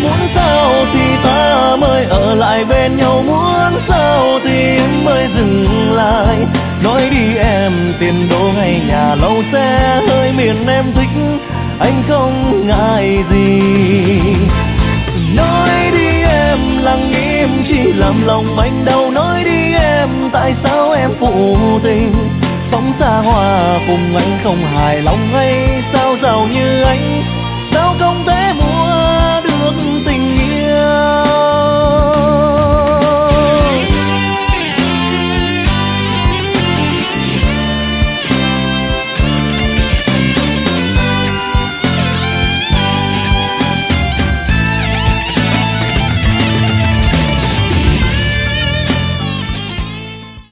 muốn sao thì ta mới ở lại bên nhau, muốn sao thì em mới dừng lại. Nói đi em, tiền đô hay nhà lâu xe hơi miền em thích, anh không ngại gì. Nói đi em, lặng im chỉ làm lòng anh đau. Nói đi em, tại sao em phụ tình phóng xa hoa cùng anh không hài lòng, hay sao giàu như anh sao không